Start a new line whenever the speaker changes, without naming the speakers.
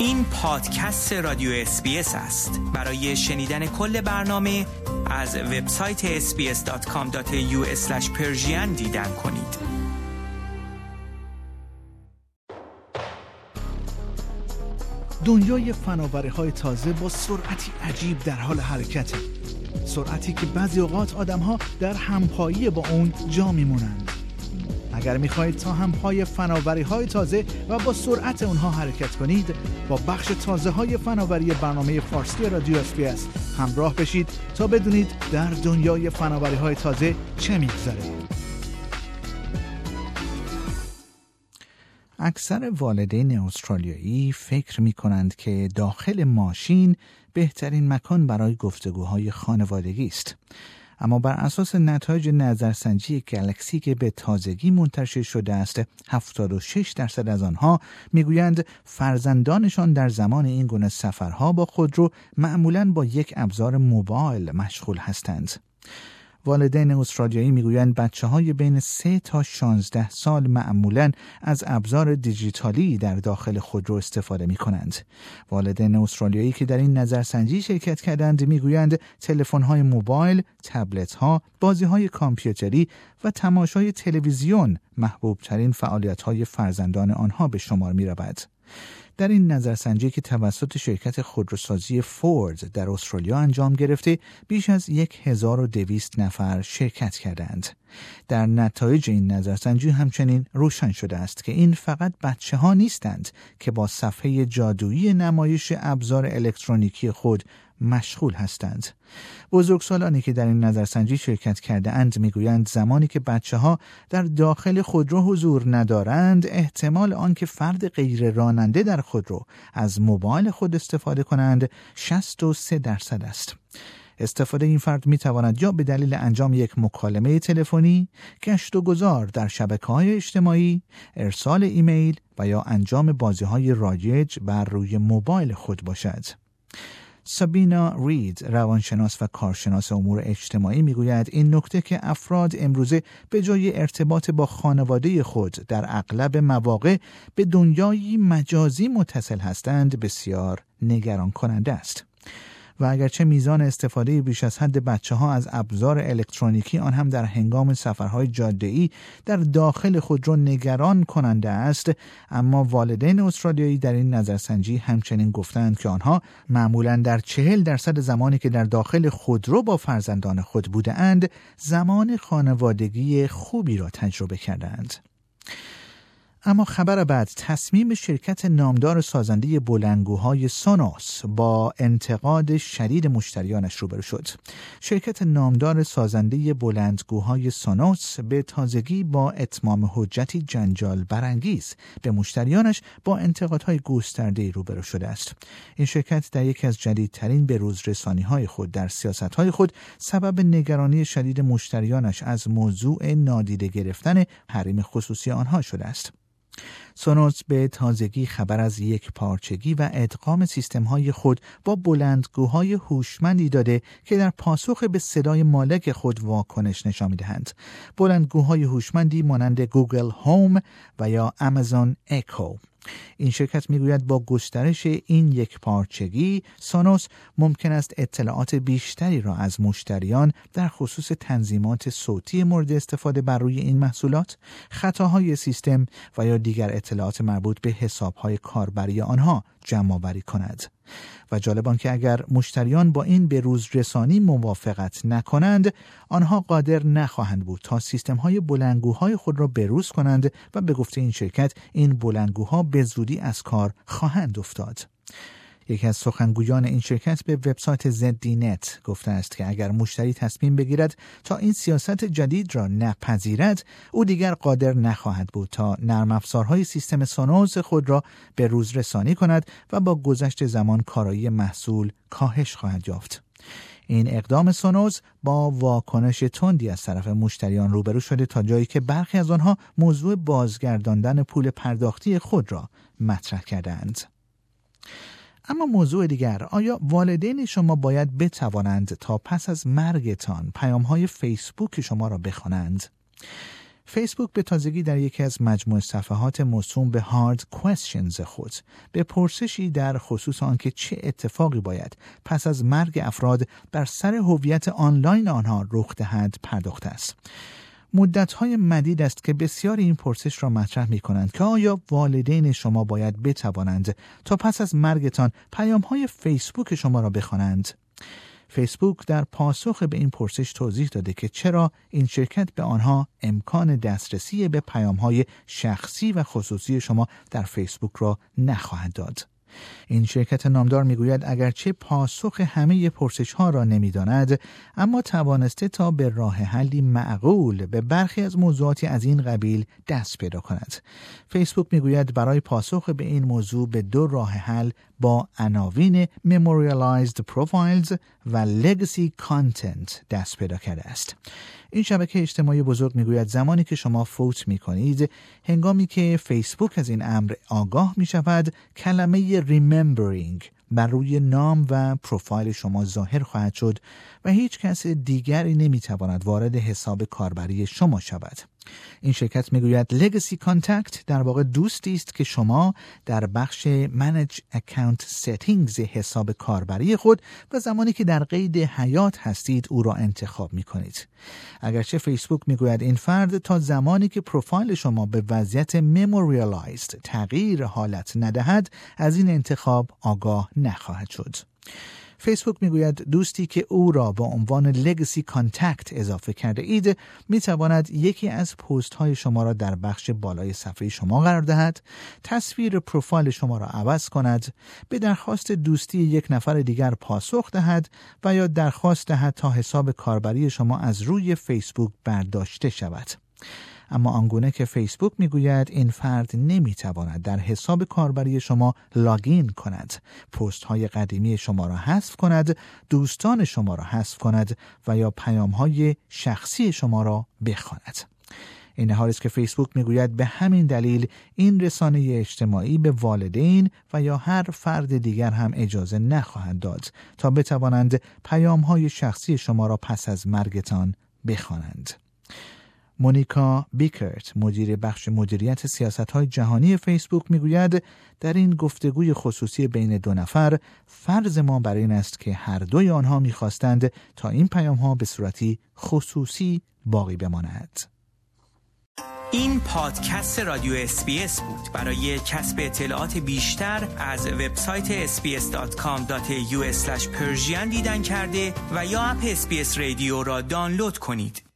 این پادکست رادیو SBS است. برای شنیدن کل برنامه از وبسایت sbs.com.au/persian دیدن کنید.
دنیای فناوری‌های تازه با سرعتی عجیب در حال حرکته. سرعتی که بعضی اوقات آدم‌ها در همپایی با اون جا میمونند. اگر می‌خواهید تا همپای فناوری‌های تازه و با سرعت اونها حرکت کنید، با بخش تازه‌های فناوری برنامه فارسی رادیو SBS همراه بشید تا بدونید در دنیای فناوری‌های تازه چه می‌گذره. اکثر والدین استرالیایی فکر می‌کنند که داخل ماشین بهترین مکان برای گفتگوهای خانوادگی است. اما بر اساس نتایج نظرسنجی گلکسی که به تازگی منتشر شده است، 76% از آنها میگویند فرزندانشان در زمان این گونه سفرها با خودرو معمولاً با یک ابزار موبایل مشغول هستند. والدین استرالیایی میگویند بچه‌های بین 3 تا 16 سال معمولاً از ابزار دیجیتالی در داخل خودرو استفاده می‌کنند. والدین استرالیایی که در این نظرسنجی شرکت کردند میگویند تلفن‌های موبایل، تبلت‌ها، بازی‌های کامپیوتری و تماشای تلویزیون محبوب‌ترین فعالیت‌های فرزندان آنها به شمار می‌رود. در این نظرسنجی که توسط شرکت خودروسازی فورد در استرالیا انجام گرفته، بیش از 1200 نفر شرکت کردند. در نتایج این نظرسنجی همچنین روشن شده است که این فقط بچه‌ها نیستند که با صفحه جادویی نمایش ابزار الکترونیکی خود مشغول هستند. بزرگسالانی که در این نظرسنجی شرکت کرده اند میگویند زمانی که بچه‌ها در داخل خودرو حضور ندارند، احتمال آنکه فرد غیر راننده در خودرو از موبایل خود استفاده کنند 63% است. استفاده این فرد میتواند یا به دلیل انجام یک مکالمه تلفنی، گشت و گذار در شبکه‌های اجتماعی، ارسال ایمیل و یا انجام بازی‌های رایج بر روی موبایل خود باشد. سابینا رید، روانشناس و کارشناس امور اجتماعی میگوید این نکته که افراد امروزه به جای ارتباط با خانواده خود در اغلب مواقع به دنیایی مجازی متصل هستند بسیار نگران کننده است. و اگرچه میزان استفاده بیش از حد بچه‌ها از ابزار الکترونیکی آن هم در هنگام سفرهای جاده‌ای در داخل خودرو نگران کننده است، اما والدین استرالیایی در این نظرسنجی همچنین گفتند که آنها معمولاً در 40% زمانی که در داخل خودرو با فرزندان خود بودند، زمان خانوادگی خوبی را تجربه کردند. اما خبر بعد، تصمیم شرکت نامدار سازنده بلندگوهای سونوس با انتقاد شدید مشتریانش روبرو شد. شرکت نامدار سازنده بلندگوهای سونوس به تازگی با اتمام حجتی جنجال برانگیز به مشتریانش با انتقادهای گسترده‌ای روبرو شده است. این شرکت در یکی از جدیدترین بروزرسانی‌های خود در سیاست‌های خود سبب نگرانی شدید مشتریانش از موضوع نادیده گرفتن حریم خصوصی آنها شده است. سونوس به تازگی خبر از یک پارچگی و ادغام سیستم‌های خود با بلندگوهای هوشمندی داده که در پاسخ به صدای مالک خود واکنش نشان می‌دهند. بلندگوهای هوشمندی مانند گوگل هوم و یا آمازون اکو. این شرکت میگوید با گسترش این یک پارچگی، سونوس ممکن است اطلاعات بیشتری را از مشتریان در خصوص تنظیمات صوتی مورد استفاده بر روی این محصولات، خطاهای سیستم و یا دیگر اطلاعات مربوط به حسابهای کاربری آنها جمع آوری کند. و جالب آن که اگر مشتریان با این بروز رسانی موافقت نکنند، آنها قادر نخواهند بود تا سیستم‌های بلندگوهای خود را بروز کنند و به گفته این شرکت این بلندگوها به زودی از کار خواهند افتاد. یکی از سخنگویان این شرکت به وبسایت ZDNet گفته است که اگر مشتری تصمیم بگیرد تا این سیاست جدید را نپذیرد، او دیگر قادر نخواهد بود تا نرم افزارهای سیستم سونوس خود را به روز رسانی کند و با گذشت زمان کارایی محصول کاهش خواهد یافت. این اقدام سونوس با واکنش تندی از طرف مشتریان روبرو شده تا جایی که برخی از آنها موضوع بازگرداندن پول پرداختی خود را مطرح کردند. اما موضوع دیگر، آیا والدین شما باید بتوانند تا پس از مرگتان پیام‌های فیسبوک شما را بخوانند؟ فیسبوک به تازگی در یکی از مجموعه صفحات موسوم به هارد کوئسشنز خود به پرسشی در خصوص آنکه چه اتفاقی باید پس از مرگ افراد بر سر هویت آنلاین آنها رخ دهد پرداخته است. مدت‌های مدید است که بسیاری این پرسش را مطرح می‌کنند که آیا والدین شما باید بتوانند تا پس از مرگتان پیام‌های فیسبوک شما را بخوانند؟ فیسبوک در پاسخ به این پرسش توضیح داده که چرا این شرکت به آنها امکان دسترسی به پیام‌های شخصی و خصوصی شما در فیسبوک را نخواهد داد. این شرکت نامدار میگوید اگرچه پاسخ همه پرسش‌ها را نمی‌داند، اما توانسته تا به راه حلی معقول به برخی از موضوعاتی از این قبیل دست پیدا کند. فیسبوک میگوید برای پاسخ به این موضوع به 2 راه حل با عناوین Memorialized Profiles و Legacy Content دست پیدا کرده است. این شبکه اجتماعی بزرگ میگوید زمانی که شما فوت میکنید، هنگامی که فیسبوک از این امر آگاه میشود، کلمه remembering بر روی نام و پروفایل شما ظاهر خواهد شد و هیچ کس دیگری نمیتواند وارد حساب کاربری شما شود. این شرکت میگوید Legacy Contact در واقع دوستی است که شما در بخش Manage Account Settings حساب کاربری خود و زمانی که در قید حیات هستید او را انتخاب میکنید. اگرچه فیسبوک میگوید این فرد تا زمانی که پروفایل شما به وضعیت Memorialized تغییر حالت ندهد از این انتخاب آگاه نخواهد شد. فیسبوک میگوید دوستی که او را با عنوان لگسی کانتکت اضافه کرده اید میتواند یکی از پست های شما را در بخش بالای صفحه شما قرار دهد، تصویر پروفایل شما را عوض کند، به درخواست دوستی یک نفر دیگر پاسخ دهد و یا درخواست دهد تا حساب کاربری شما از روی فیسبوک برداشته شود. اما آنگونه که فیسبوک میگوید این فرد نمیتواند در حساب کاربری شما لاگین کند، پست های قدیمی شما را حذف کند، دوستان شما را حذف کند و یا پیام های شخصی شما را بخواند. این حال است که فیسبوک میگوید به همین دلیل این رسانه اجتماعی به والدین و یا هر فرد دیگر هم اجازه نخواهد داد تا بتوانند پیام های شخصی شما را پس از مرگتان بخوانند. مونیکا بیکرت، مدیر بخش مدیریت سیاست‌های جهانی فیسبوک میگوید در این گفتگوی خصوصی بین 2 نفر فرض ما بر این است که هر دوی آنها می‌خواستند تا این پیام‌ها به صورتی خصوصی باقی بماند.
این پادکست رادیو SBS بود. برای کسب اطلاعات بیشتر از وبسایت sbs.com.au/persian دیدن کرده و یا اپ SBS رادیو را دانلود کنید.